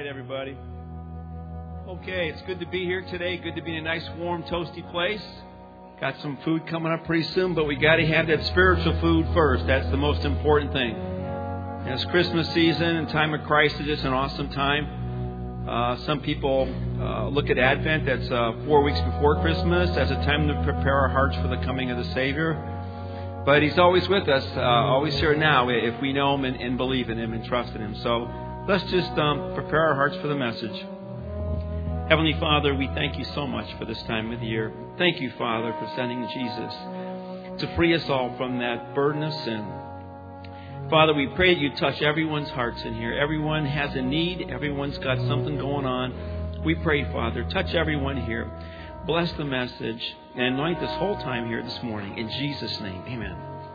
everybody. Okay, it's good to be here today. Good to be in a nice, warm, toasty place. Got some food coming up pretty soon, but we got to have that spiritual food first. That's the most important thing. And it's Christmas season and time of Christ is just an awesome time. Some people look at Advent, that's 4 weeks before Christmas, as a time to prepare our hearts for the coming of the Savior. But He's always with us, always here now, if we know Him and believe in Him and trust in Him. So let's just prepare our hearts for the message. Heavenly Father, we thank You so much for this time of the year. Thank You, Father, for sending Jesus to free us all from that burden of sin. Father, we pray that You touch everyone's hearts in here. Everyone has a need. Everyone's got something going on. We pray, Father, touch everyone here. Bless the message and anoint this whole time here this morning. In Jesus' name, amen.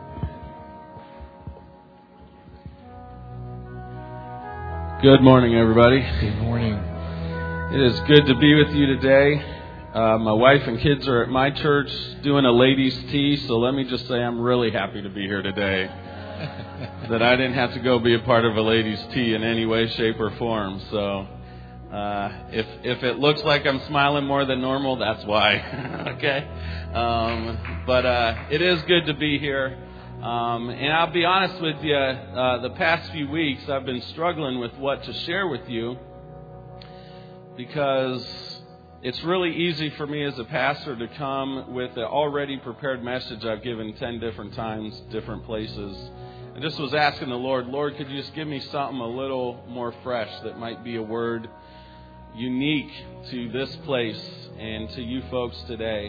Good morning, everybody. Good morning. It is good to be with you today. My wife and kids are at my church doing a ladies' tea, so let me just say I'm really happy to be here today. That I didn't have to go be a part of a ladies' tea in any way, shape, or form. So if it looks like I'm smiling more than normal, that's why. Okay? But it is good to be here. And I'll be honest with you, the past few weeks I've been struggling with what to share with you, because it's really easy for me as a pastor to come with an already prepared message I've given 10 different times, different places. I just was asking the Lord, could You just give me something a little more fresh that might be a word unique to this place and to you folks today.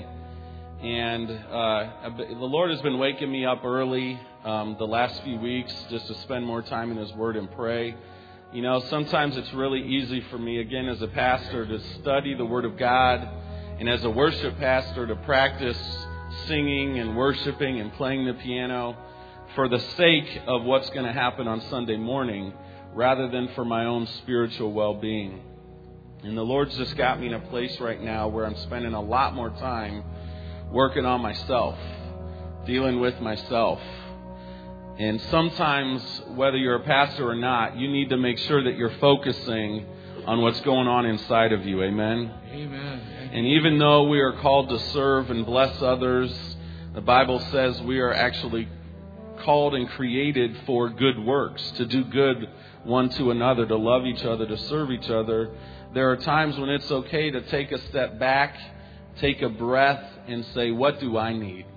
And the Lord has been waking me up early the last few weeks just to spend more time in His Word and pray. You know, sometimes it's really easy for me, again, as a pastor, to study the Word of God, and as a worship pastor, to practice singing and worshiping and playing the piano for the sake of what's going to happen on Sunday morning, rather than for my own spiritual well-being. And the Lord's just got me in a place right now where I'm spending a lot more time working on myself, dealing with myself. And sometimes, whether you're a pastor or not, you need to make sure that you're focusing on what's going on inside of you. Amen? Amen. And even though we are called to serve and bless others, the Bible says we are actually called and created for good works, to do good one to another, to love each other, to serve each other. There are times when it's okay to take a step back, take a breath, and say, what do I need?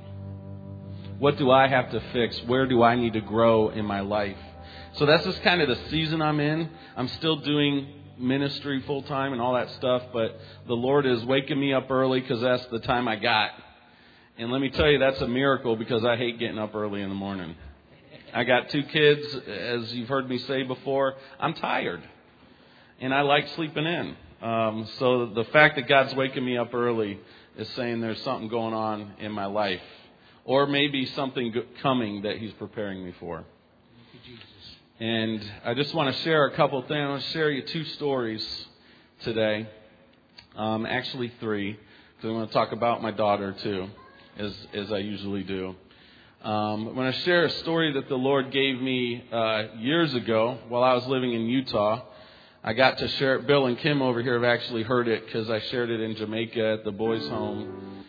What do I have to fix? Where do I need to grow in my life? So that's just kind of the season I'm in. I'm still doing ministry full time and all that stuff, but the Lord is waking me up early because that's the time I got. And let me tell you, that's a miracle, because I hate getting up early in the morning. I got 2 kids, as you've heard me say before. I'm tired, and I like sleeping in. So the fact that God's waking me up early is saying there's something going on in my life. Or maybe something coming that He's preparing me for. Thank you, Jesus. And I just want to share a couple things. I want to share you 2 stories today. Actually 3. Because I want to talk about my daughter too, as I usually do. I'm going to share a story that the Lord gave me years ago while I was living in Utah. I got to share it. Bill and Kim over here have actually heard it, because I shared it in Jamaica at the boys' home.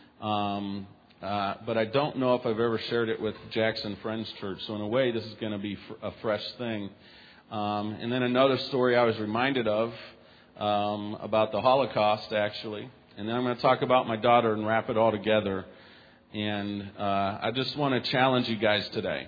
But I don't know if I've ever shared it with Jackson Friends Church. So in a way, this is going to be a fresh thing. And then another story I was reminded of about the Holocaust, actually. And then I'm going to talk about my daughter and wrap it all together. And I just want to challenge you guys today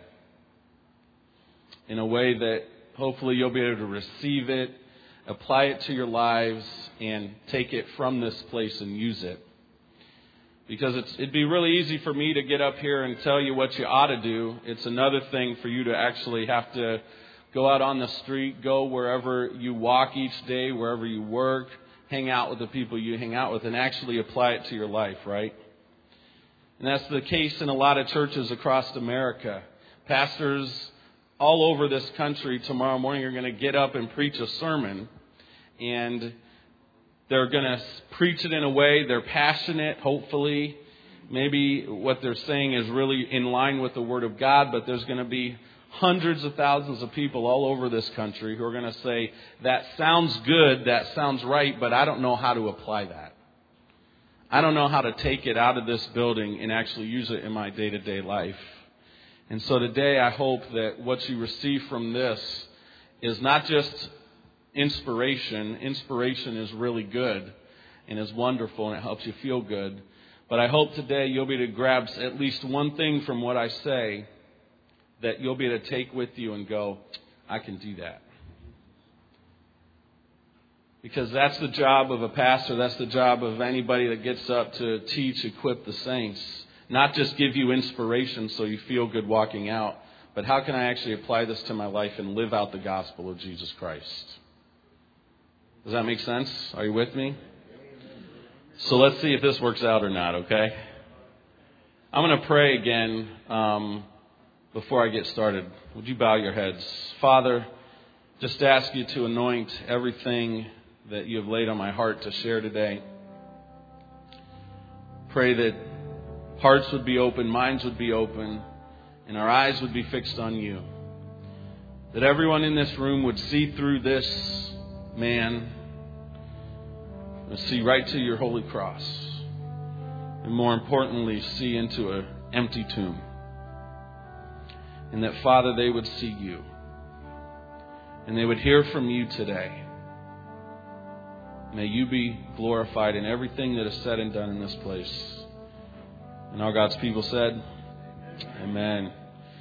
in a way that hopefully you'll be able to receive it, apply it to your lives, and take it from this place and use it. Because it'd be really easy for me to get up here and tell you what you ought to do. It's another thing for you to actually have to go out on the street, go wherever you walk each day, wherever you work, hang out with the people you hang out with, and actually apply it to your life, right? And that's the case in a lot of churches across America. Pastors all over this country tomorrow morning are going to get up and preach a sermon, and they're going to preach it in a way, they're passionate, hopefully. Maybe what they're saying is really in line with the Word of God, but there's going to be hundreds of thousands of people all over this country who are going to say, that sounds good, that sounds right, but I don't know how to apply that. I don't know how to take it out of this building and actually use it in my day-to-day life. And so today I hope that what you receive from this is not just inspiration. Inspiration is really good and is wonderful and it helps you feel good. But I hope today you'll be able to grab at least one thing from what I say that you'll be able to take with you and go, I can do that. Because that's the job of a pastor. That's the job of anybody that gets up to teach, equip the saints. Not just give you inspiration so you feel good walking out, but how can I actually apply this to my life and live out the gospel of Jesus Christ? Does that make sense? Are you with me? So let's see if this works out or not, okay? I'm going to pray again before I get started. Would you bow your heads? Father, just ask you to anoint everything that you have laid on my heart to share today. Pray that hearts would be open, minds would be open, and our eyes would be fixed on you. That everyone in this room would see through this man and see right to your holy cross. And more importantly, see into an empty tomb. And that, Father, they would see you. And they would hear from you today. May you be glorified in everything that is said and done in this place. And all God's people said, Amen.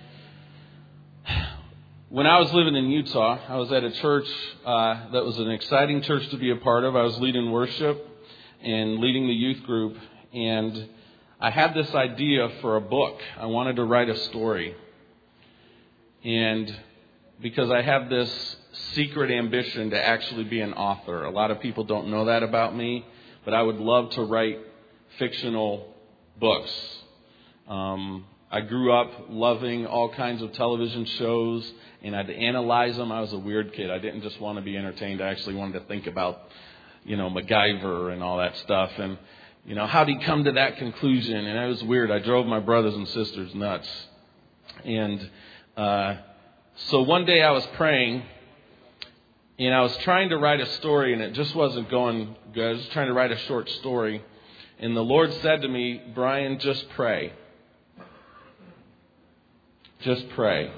When I was living in Utah, I was at a church that was an exciting church to be a part of. I was leading worship and leading the youth group. And I had this idea for a book. I wanted to write a story. And because I have this secret ambition to actually be an author. A lot of people don't know that about me, but I would love to write fictional books. I grew up loving all kinds of television shows, and I'd analyze them. I was a weird kid. I didn't just want to be entertained. I actually wanted to think about, MacGyver and all that stuff. And, how did he come to that conclusion? And it was weird. I drove my brothers and sisters nuts. And so one day I was praying, and I was trying to write a story, and it just wasn't going good. I was trying to write a short story. And the Lord said to me, Brian, just pray. Just pray.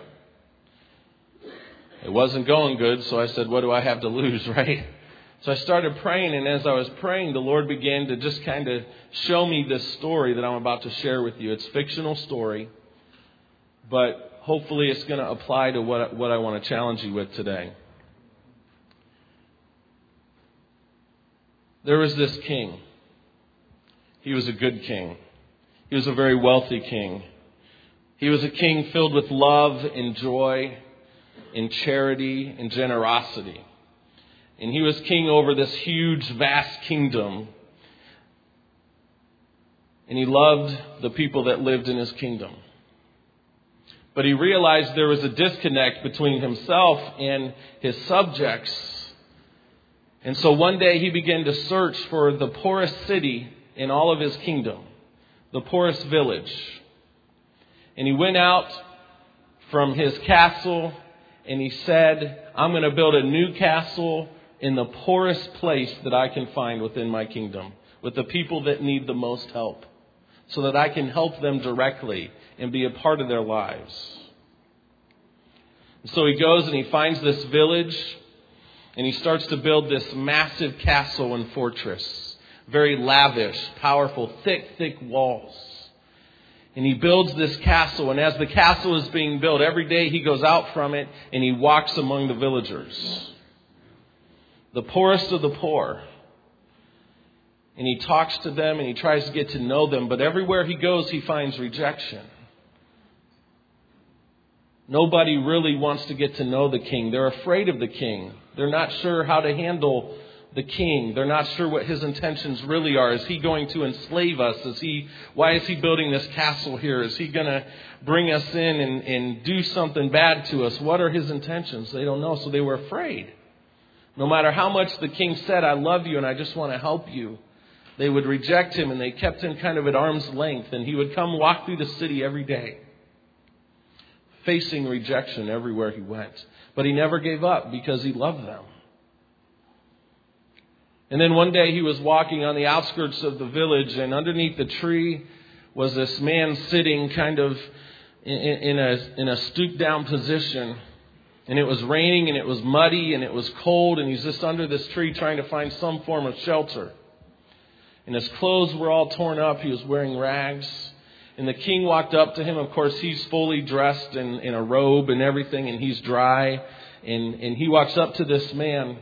It wasn't going good, so I said, what do I have to lose, right? So I started praying, and as I was praying, the Lord began to just kind of show me this story that I'm about to share with you. It's a fictional story, but hopefully it's going to apply to what I want to challenge you with today. There was this king. He was a good king. He was a very wealthy king. He was a king filled with love and joy and charity and generosity. And he was king over this huge, vast kingdom. And he loved the people that lived in his kingdom. But he realized there was a disconnect between himself and his subjects. And so one day he began to search for the poorest city in all of his kingdom, the poorest village. And he went out from his castle and he said, I'm going to build a new castle in the poorest place that I can find within my kingdom, with the people that need the most help, so that I can help them directly and be a part of their lives. And so he goes and he finds this village and he starts to build this massive castle and fortress, very lavish, powerful, thick walls. And he builds this castle, and as the castle is being built, every day he goes out from it and he walks among the villagers, the poorest of the poor. And he talks to them and he tries to get to know them, but everywhere he goes he finds rejection. Nobody really wants to get to know the king. They're afraid of the king. They're not sure how to handle the king. They're not sure what his intentions really are. Is he going to enslave us? Why is he building this castle here? Is he going to bring us in and do something bad to us? What are his intentions? They don't know, so they were afraid. No matter how much the king said, I love you and I just want to help you, they would reject him, and they kept him kind of at arm's length. And he would come walk through the city every day, facing rejection everywhere he went. But he never gave up because he loved them. And then one day he was walking on the outskirts of the village, and underneath the tree was this man sitting kind of in a stooped down position. And it was raining and it was muddy and it was cold, and he's just under this tree trying to find some form of shelter. And his clothes were all torn up. He was wearing rags. And the king walked up to him. Of course, he's fully dressed in a robe and everything, and he's dry. And he walks up to this man.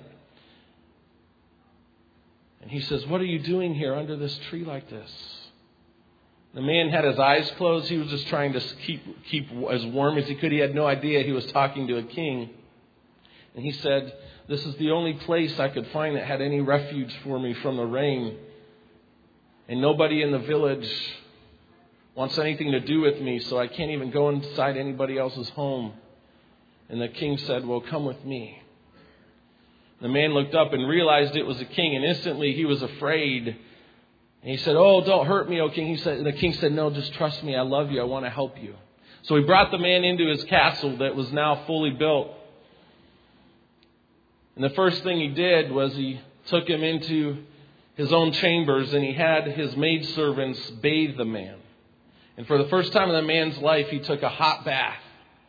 And he says, "What are you doing here under this tree like this?" The man had his eyes closed. He was just trying to keep as warm as he could. He had no idea he was talking to a king. And he said, "This is the only place I could find that had any refuge for me from the rain. And nobody in the village wants anything to do with me, so I can't even go inside anybody else's home." And the king said, "Well, come with me." The man looked up and realized it was a king, and instantly he was afraid. And he said, "Oh, don't hurt me, O king." The king said, "No, just trust me. I love you. I want to help you." So he brought the man into his castle that was now fully built. And the first thing he did was he took him into his own chambers, and he had his maidservants bathe the man. And for the first time in the man's life, he took a hot bath.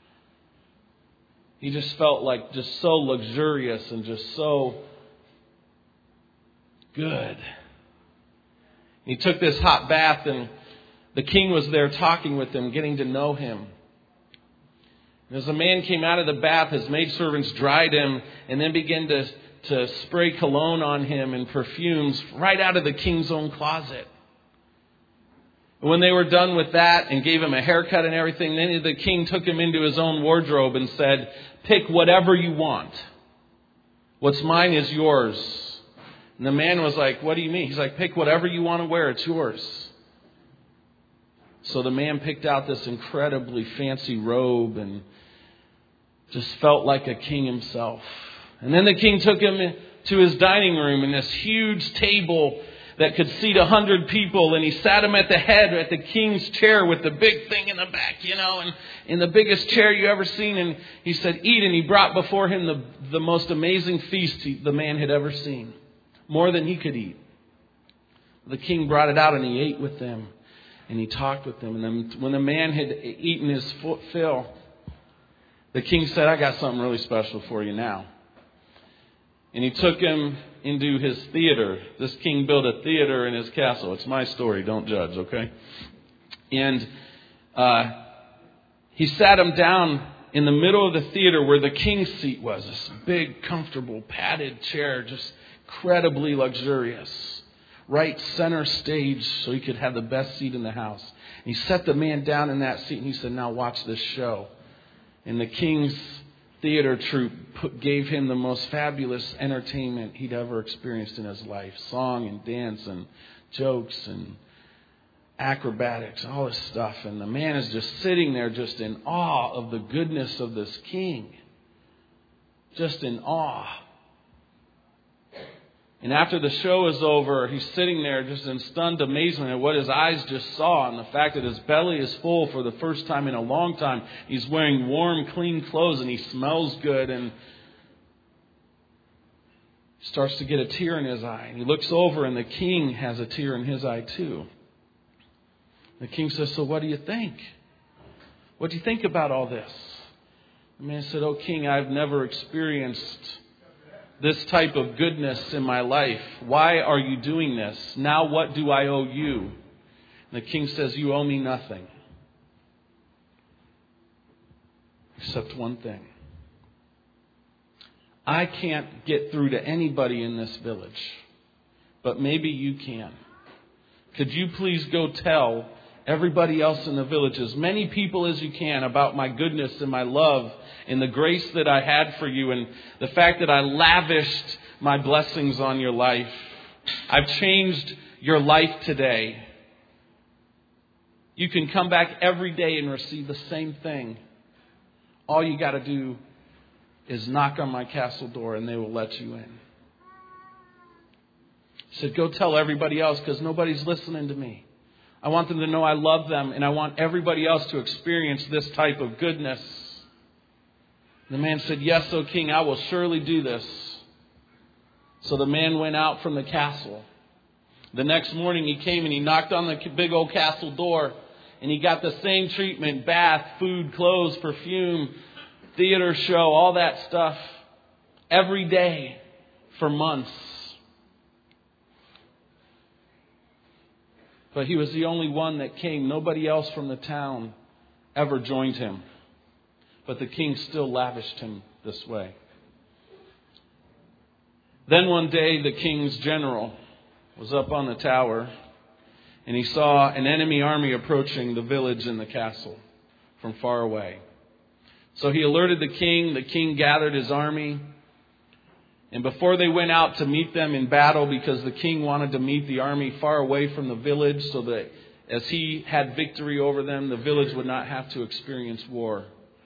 He just felt like just so luxurious and just so good. He took this hot bath, and the king was there talking with him, getting to know him. And as the man came out of the bath, his maidservants dried him and then began to spray cologne on him and perfumes right out of the king's own closet. And when they were done with that and gave him a haircut and everything, then the king took him into his own wardrobe and said, "Pick whatever you want. What's mine is yours." And the man was like, "What do you mean?" He's like, "Pick whatever you want to wear. It's yours." So the man picked out this incredibly fancy robe and just felt like a king himself. And then the king took him to his dining room and this huge table that could seat 100 people. And he sat him at the head at the king's chair with the big thing in the back, and in the biggest chair you ever seen. And he said, "Eat." And he brought before him the most amazing feast the man had ever seen. More than he could eat. The king brought it out and he ate with them. And he talked with them. And then when the man had eaten his fill, the king said, "I got something really special for you now." And he took him into his theater. This king built a theater in his castle. It's my story. Don't judge, okay? And he sat him down in the middle of the theater where the king's seat was. This big, comfortable, padded chair, just incredibly luxurious. Right center stage so he could have the best seat in the house. And he set the man down in that seat and he said, "Now watch this show." And the king's theater troupe gave him the most fabulous entertainment he'd ever experienced in his life. Song and dance and jokes and acrobatics, all this stuff. And the man is just sitting there just in awe of the goodness of this king. Just in awe. And after the show is over, he's sitting there just in stunned amazement at what his eyes just saw and the fact that his belly is full for the first time in a long time. He's wearing warm, clean clothes and he smells good and starts to get a tear in his eye. And he looks over and the king has a tear in his eye too. The king says, "So what do you think? What do you think about all this?" The man said, "Oh, king, I've never experienced this type of goodness in my life. Why are you doing this? Now what do I owe you?" And the king says, "You owe me nothing. Except one thing. I can't get through to anybody in this village, but maybe you can. Could you please go tell everybody else in the village, as many people as you can, about my goodness and my love and the grace that I had for you and the fact that I lavished my blessings on your life. I've changed your life today. You can come back every day and receive the same thing. All you got to do is knock on my castle door and they will let you in." He said, "Go tell everybody else because nobody's listening to me. I want them to know I love them and I want everybody else to experience this type of goodness." The man said, "Yes, O king, I will surely do this." So the man went out from the castle. The next morning he came and he knocked on the big old castle door, and he got the same treatment: bath, food, clothes, perfume, theater show, all that stuff, every day for months. But he was the only one that came. Nobody else from the town ever joined him. But the king still lavished him this way. Then one day the king's general was up on the tower, and he saw an enemy army approaching the village and the castle from far away. So he alerted the king. The king gathered his army. And before they went out to meet them in battle, because the king wanted to meet the army far away from the village so that as he had victory over them, the village would not have to experience war.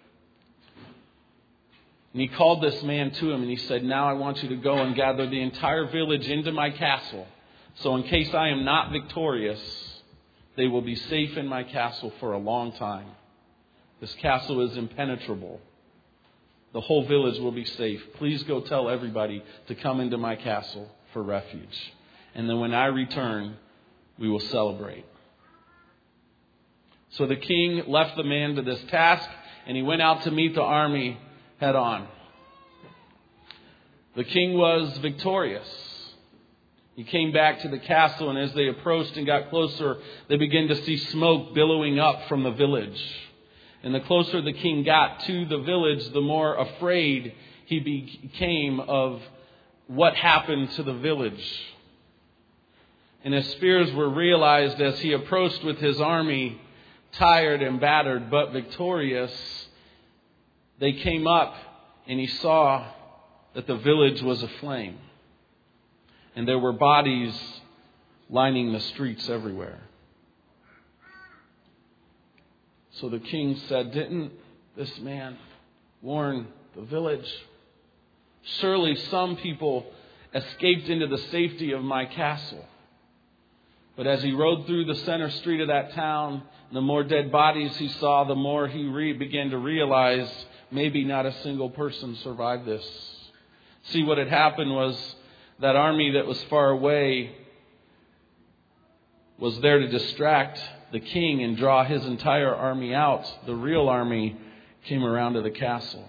And he called this man to him and he said, "Now I want you to go and gather the entire village into my castle. So in case I am not victorious, they will be safe in my castle for a long time. This castle is impenetrable. The whole village will be safe. Please go tell everybody to come into my castle for refuge. And then when I return, we will celebrate." So the king left the man to this task, and he went out to meet the army head on. The king was victorious. He came back to the castle, and as they approached and got closer, they began to see smoke billowing up from the village. And the closer the king got to the village, the more afraid he became of what happened to the village. And his fears were realized as he approached with his army, tired and battered, but victorious. They came up and he saw that the village was aflame. And there were bodies lining the streets everywhere. So the king said, "Didn't this man warn the village? Surely some people escaped into the safety of my castle." But as he rode through the center street of that town, the more dead bodies he saw, the more he began to realize maybe not a single person survived this. See, what had happened was that army that was far away was there to distract the king and draw his entire army out. The real army came around to the castle.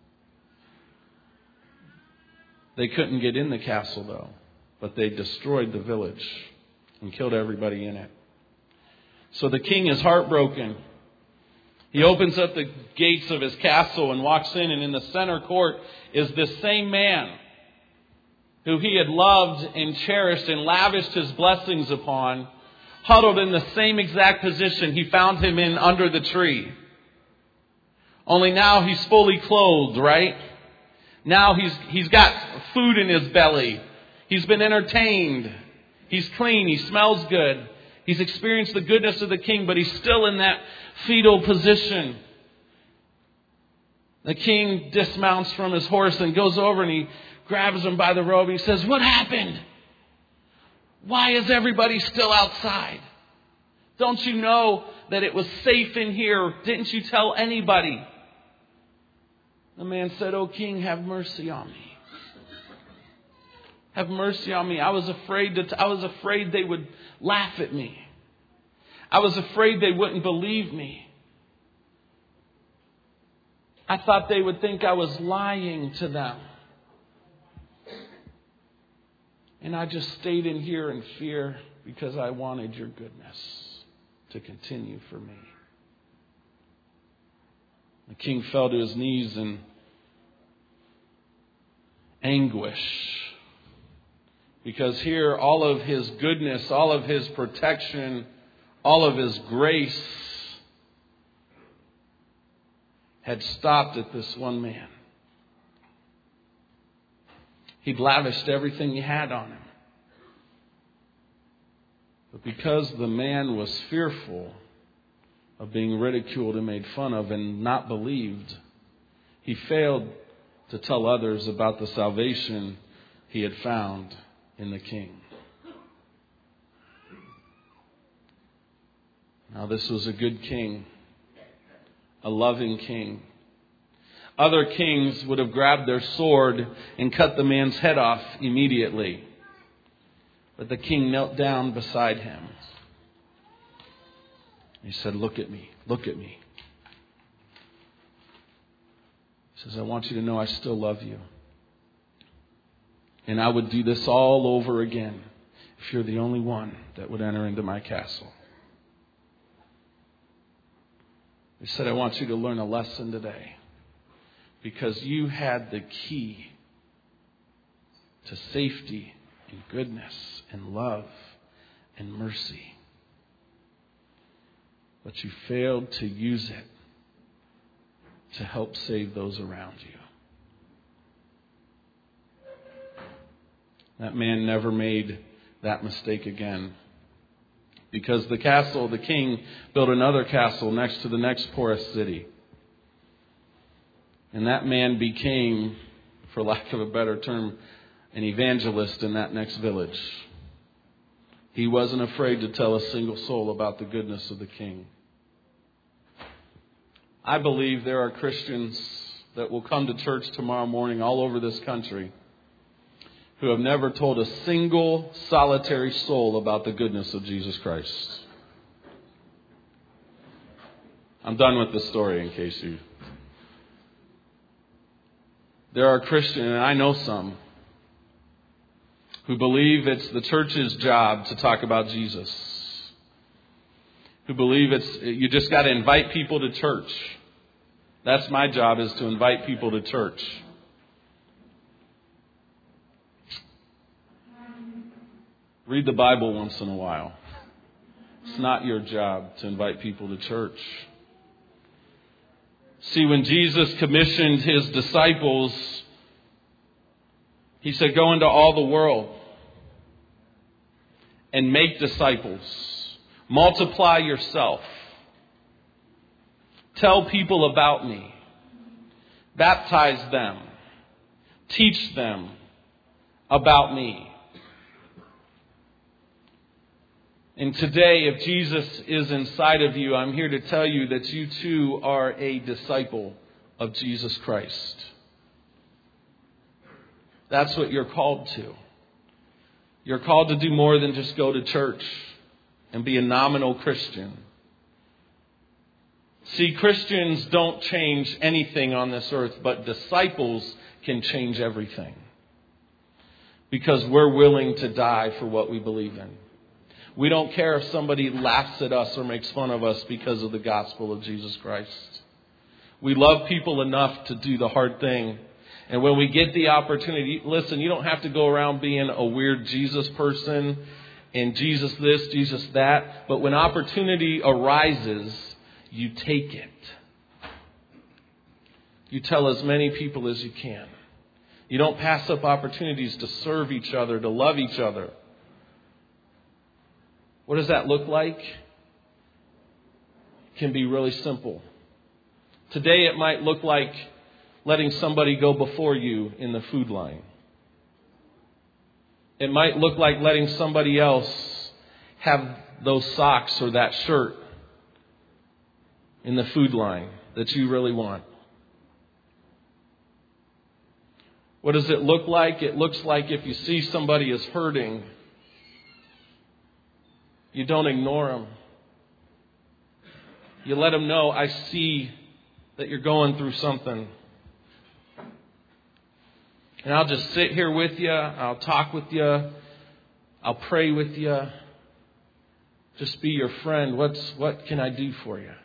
They couldn't get in the castle, though, but they destroyed the village and killed everybody in it. So the king is heartbroken. He opens up the gates of his castle and walks in, and in the center court is this same man who he had loved and cherished and lavished his blessings upon, huddled in the same exact position he found him in under the tree. Only now he's fully clothed, right? Now he's got food in his belly. He's been entertained. He's clean. He smells good. He's experienced the goodness of the king, but he's still in that fetal position. The king dismounts from his horse and goes over and he grabs him by the robe and he says, "What happened? Why is everybody still outside? Don't you know that it was safe in here? Didn't you tell anybody?" The man said, "O king, have mercy on me. Have mercy on me. I was afraid they would laugh at me. I was afraid they wouldn't believe me. I thought they would think I was lying to them. And I just stayed in here in fear because I wanted your goodness to continue for me." The king fell to his knees in anguish, because here all of his goodness, all of his protection, all of his grace had stopped at this one man. He'd lavished everything he had on him. But because the man was fearful of being ridiculed and made fun of and not believed, he failed to tell others about the salvation he had found in the king. Now, this was a good king, a loving king, Other kings would have grabbed their sword and cut the man's head off immediately. But the king knelt down beside him. He said, "Look at me, look at me." He says, "I want you to know I still love you. And I would do this all over again if you're the only one that would enter into my castle." He said, "I want you to learn a lesson today because you had the key to safety and goodness and love and mercy. But you failed to use it to help save those around you." That man never made that mistake again. Because the king built another castle next to the next poorest city. And that man became, for lack of a better term, an evangelist in that next village. He wasn't afraid to tell a single soul about the goodness of the king. I believe there are Christians that will come to church tomorrow morning all over this country who have never told a single solitary soul about the goodness of Jesus Christ. I'm done with the story in case you... There are Christians, and I know some, who believe it's the church's job to talk about Jesus. Who believe you just got to invite people to church. That's my job, is to invite people to church. Read the Bible once in a while. It's not your job to invite people to church. See, when Jesus commissioned his disciples, he said, "Go into all the world and make disciples. Multiply yourself. Tell people about me. Baptize them. Teach them about me." And today, if Jesus is inside of you, I'm here to tell you that you too are a disciple of Jesus Christ. That's what you're called to. You're called to do more than just go to church and be a nominal Christian. See, Christians don't change anything on this earth, but disciples can change everything. Because we're willing to die for what we believe in. We don't care if somebody laughs at us or makes fun of us because of the gospel of Jesus Christ. We love people enough to do the hard thing. And when we get the opportunity, listen, you don't have to go around being a weird Jesus person and Jesus this, Jesus that. But when opportunity arises, you take it. You tell as many people as you can. You don't pass up opportunities to serve each other, to love each other. What does that look like? It can be really simple. Today it might look like letting somebody go before you in the food line. It might look like letting somebody else have those socks or that shirt in the food line that you really want. What does it look like? It looks like if you see somebody is hurting, you don't ignore them. You let them know, I see that you're going through something. And I'll just sit here with you. I'll talk with you. I'll pray with you. Just be your friend. What can I do for you?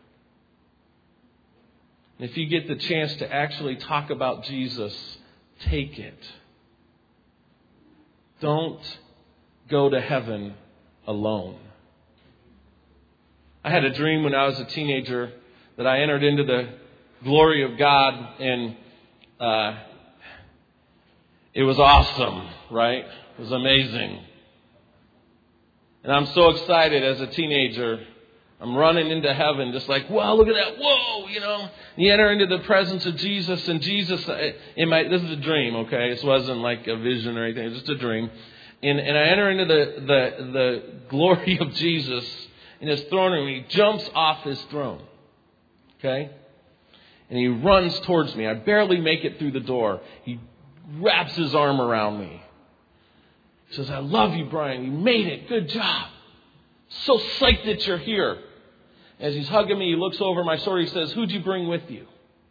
And if you get the chance to actually talk about Jesus, take it. Don't go to heaven alone. I had a dream when I was a teenager that I entered into the glory of God, and it was awesome, right? It was amazing. And I'm so excited as a teenager. I'm running into heaven just like, wow, look at that. Whoa, you know. You enter into the presence of Jesus, and Jesus, this is a dream, okay? This wasn't like a vision or anything. It's just a dream. And I enter into the glory of Jesus in his throne room. He jumps off his throne. Okay? And he runs towards me. I barely make it through the door. He wraps his arm around me. He says, I love you, Brian. You made it. Good job. So psyched that you're here. As he's hugging me, he looks over my shoulder. He says, who'd you bring with you?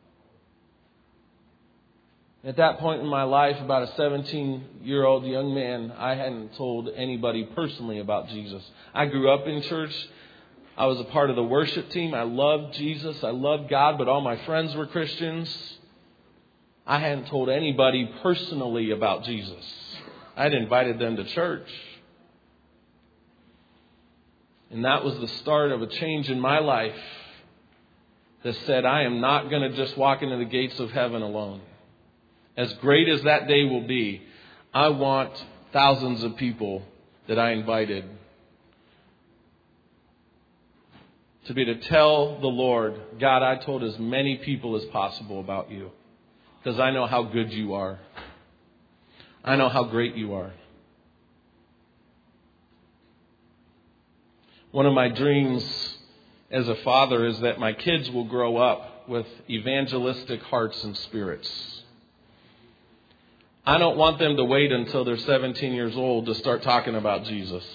At that point in my life, about a 17-year-old young man, I hadn't told anybody personally about Jesus. I grew up in church. I was a part of the worship team. I loved Jesus. I loved God, but all my friends were Christians. I hadn't told anybody personally about Jesus. I'd invited them to church. And that was the start of a change in my life that said, I am not going to just walk into the gates of heaven alone. As great as that day will be, I want thousands of people that I invited to be to tell the Lord, God, I told as many people as possible about you because I know how good you are. I know how great you are. One of my dreams as a father is that my kids will grow up with evangelistic hearts and spirits. I don't want them to wait until they're 17 years old to start talking about Jesus.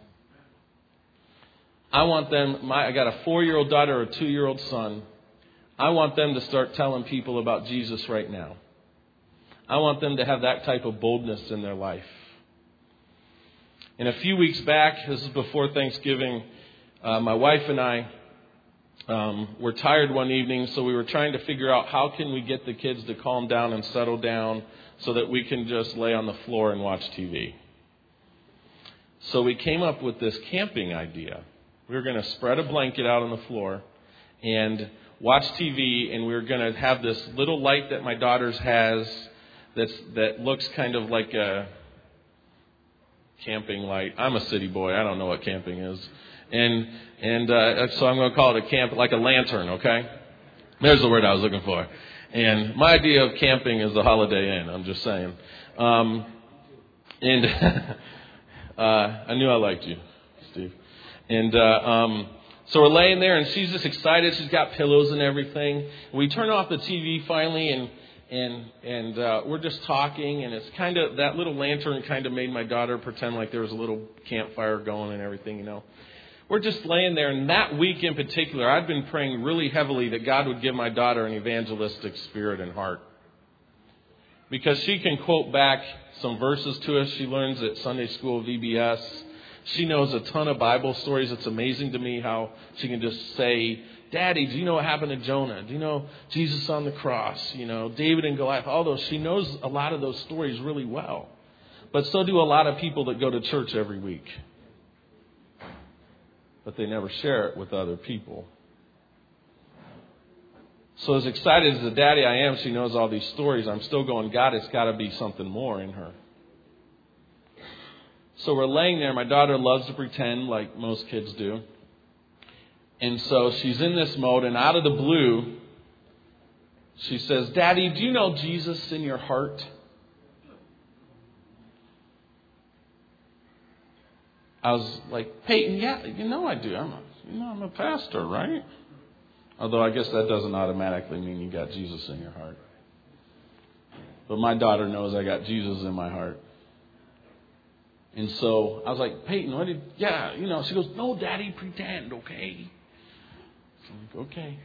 I want them, I got a 4-year-old daughter, a 2-year-old son. I want them to start telling people about Jesus right now. I want them to have that type of boldness in their life. And a few weeks back, this is before Thanksgiving, my wife and I were tired one evening, so we were trying to figure out how can we get the kids to calm down and settle down so that we can just lay on the floor and watch TV. So we came up with this camping idea. We were going to spread a blanket out on the floor and watch TV, and we were going to have this little light that my daughter's has that looks kind of like a camping light. I'm a city boy. I don't know what camping is. And so I'm going to call it a camp, like a lantern, okay? There's the word I was looking for. And my idea of camping is the Holiday Inn. I'm just saying. I knew I liked you, Steve. And so we're laying there, and she's just excited. She's got pillows and everything. We turn off the TV finally, and we're just talking. And it's kind of that little lantern kind of made my daughter pretend like there was a little campfire going and everything, you know. We're just laying there, and that week in particular, I'd been praying really heavily that God would give my daughter an evangelistic spirit and heart. Because she can quote back some verses to us. She learns at Sunday school VBS. She knows a ton of Bible stories. It's amazing to me how she can just say, Daddy, do you know what happened to Jonah? Do you know Jesus on the cross? You know, David and Goliath, all those. She knows a lot of those stories really well. But so do a lot of people that go to church every week. But they never share it with other people. So as excited as the daddy I am, she knows all these stories. I'm still going, God, it's got to be something more in her. So we're laying there. My daughter loves to pretend like most kids do. And so she's in this mode, and out of the blue, she says, Daddy, do you know Jesus in your heart? I was like, Peyton, yeah, you know I do. I'm a pastor, right? Although I guess that doesn't automatically mean you got Jesus in your heart. But my daughter knows I got Jesus in my heart. And so I was like, Peyton, she goes, no, Daddy, pretend, okay? So I'm like, okay.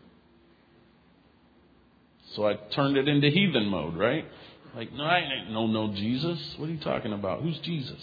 So I turned it into heathen mode, right? Like, no, I ain't no Jesus. What are you talking about? Who's Jesus?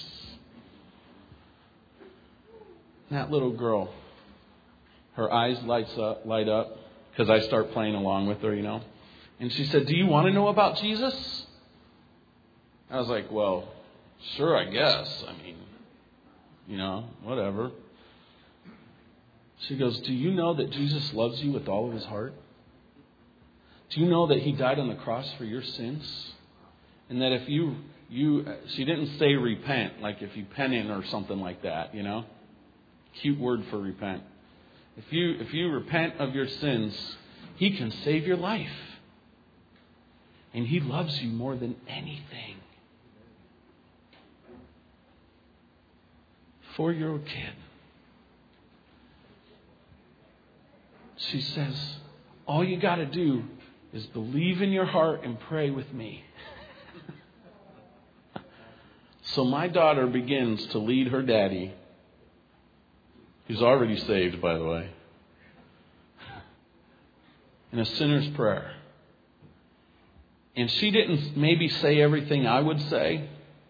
That little girl, her eyes light up because I start playing along with her, you know. And she said, do you want to know about Jesus? I was like, well, sure, I guess. I mean, you know, whatever. She goes, do you know that Jesus loves you with all of his heart? Do you know that he died on the cross for your sins? And that if she didn't say repent, like if you penitent or something like that, you know. Cute word for repent. If you repent of your sins, he can save your life. And he loves you more than anything. 4-year-old kid. She says, All you got to do is believe in your heart and pray with me. So my daughter begins to lead her daddy, who's already saved, by the way, in a sinner's prayer. And she didn't maybe say everything I would say,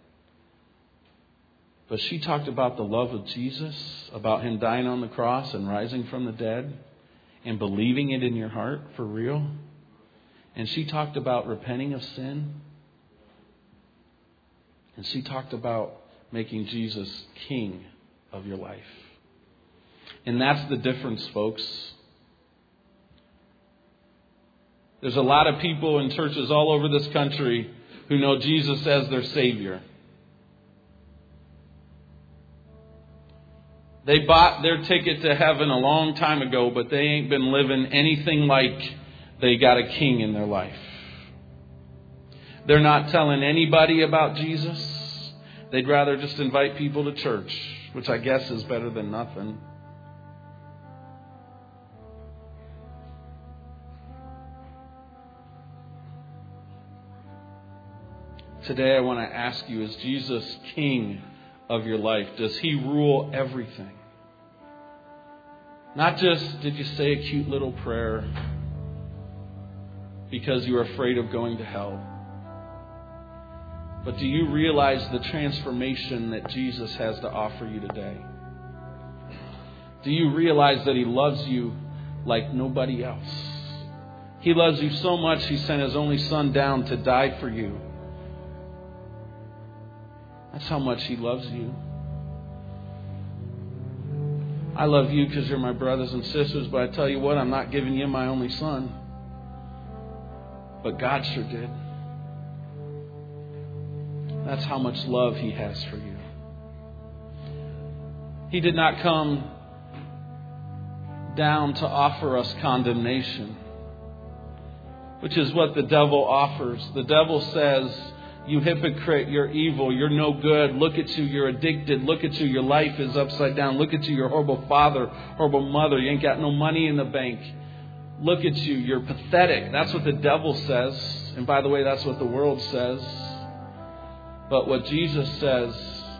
but she talked about the love of Jesus, about Him dying on the cross and rising from the dead, and believing it in your heart for real. And she talked about repenting of sin. And she talked about making Jesus king of your life. And that's the difference, folks. There's a lot of people in churches all over this country who know Jesus as their Savior. They bought their ticket to heaven a long time ago, but they ain't been living anything like they got a king in their life. They're not telling anybody about Jesus. They'd rather just invite people to church, which I guess is better than nothing. Today I want to ask you, is Jesus king of your life? Does He rule everything? Not just, did you say a cute little prayer because you're afraid of going to hell? But do you realize the transformation that Jesus has to offer you today? Do you realize that He loves you like nobody else? He loves you so much, He sent His only Son down to die for you. That's how much He loves you. I love you because you're my brothers and sisters, but I tell you what, I'm not giving you my only Son. But God sure did. That's how much love He has for you. He did not come down to offer us condemnation, which is what the devil offers. The devil says, you hypocrite, you're evil, you're no good. Look at you, you're addicted. Look at you, your life is upside down. Look at you, you're a horrible father, horrible mother. You ain't got no money in the bank. Look at you, you're pathetic. That's what the devil says. And by the way, that's what the world says. But what Jesus says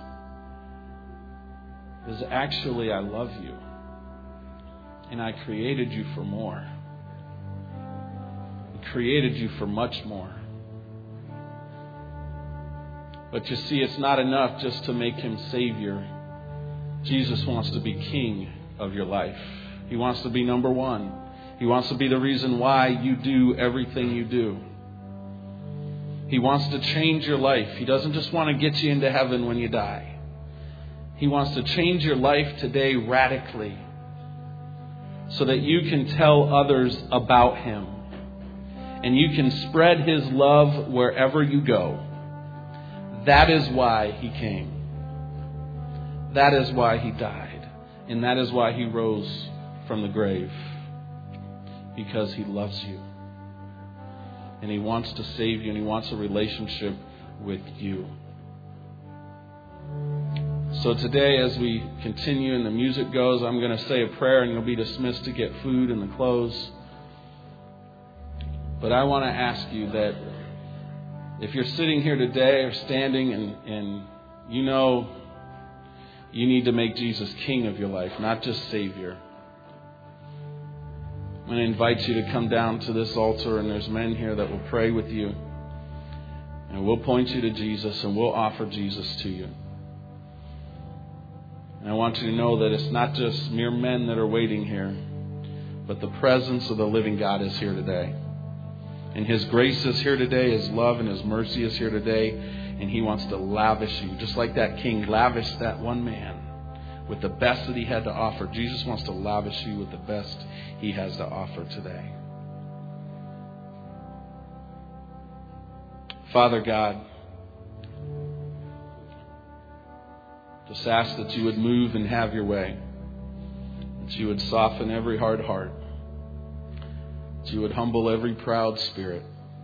is actually, I love you. And I created you for more. I created you for much more. But you see, it's not enough just to make Him Savior. Jesus wants to be king of your life. He wants to be number one. He wants to be the reason why you do everything you do. He wants to change your life. He doesn't just want to get you into heaven when you die. He wants to change your life today radically so that you can tell others about Him. And you can spread His love wherever you go. That is why He came. That is why He died. And that is why He rose from the grave. Because He loves you. And He wants to save you. And He wants a relationship with you. So today, as we continue and the music goes, I'm going to say a prayer and you'll be dismissed to get food and the clothes. But I want to ask you that if you're sitting here today or standing and you know you need to make Jesus king of your life, not just Savior, I'm going to invite you to come down to this altar, and there's men here that will pray with you. And we'll point you to Jesus and we'll offer Jesus to you. And I want you to know that it's not just mere men that are waiting here, but the presence of the living God is here today. And His grace is here today. His love and His mercy is here today. And He wants to lavish you. Just like that king lavished that one man with the best that he had to offer. Jesus wants to lavish you with the best He has to offer today. Father God, just ask that you would move and have your way. That you would soften every hard heart. That you would humble every proud spirit.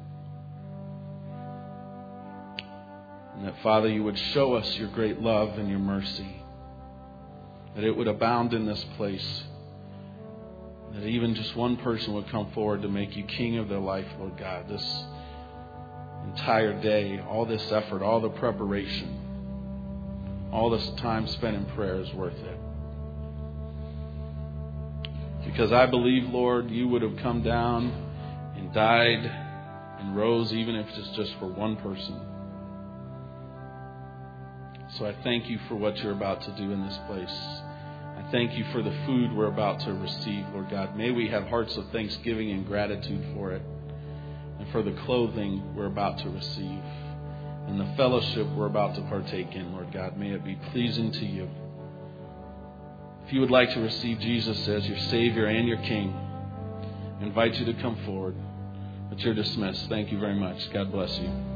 And that, Father, you would show us your great love and your mercy. That it would abound in this place. that even just one person would come forward to make you king of their life, Lord God. This entire day, all this effort, all the preparation, all this time spent in prayer is worth it. Because I believe, Lord, you would have come down and died and rose even if it's just for one person. So I thank you for what you're about to do in this place. I thank you for the food we're about to receive, Lord God. May we have hearts of thanksgiving and gratitude for it. And for the clothing we're about to receive. And the fellowship we're about to partake in, Lord God. May it be pleasing to you. If you would like to receive Jesus as your Savior and your King, I invite you to come forward. But you're dismissed. Thank you very much. God bless you.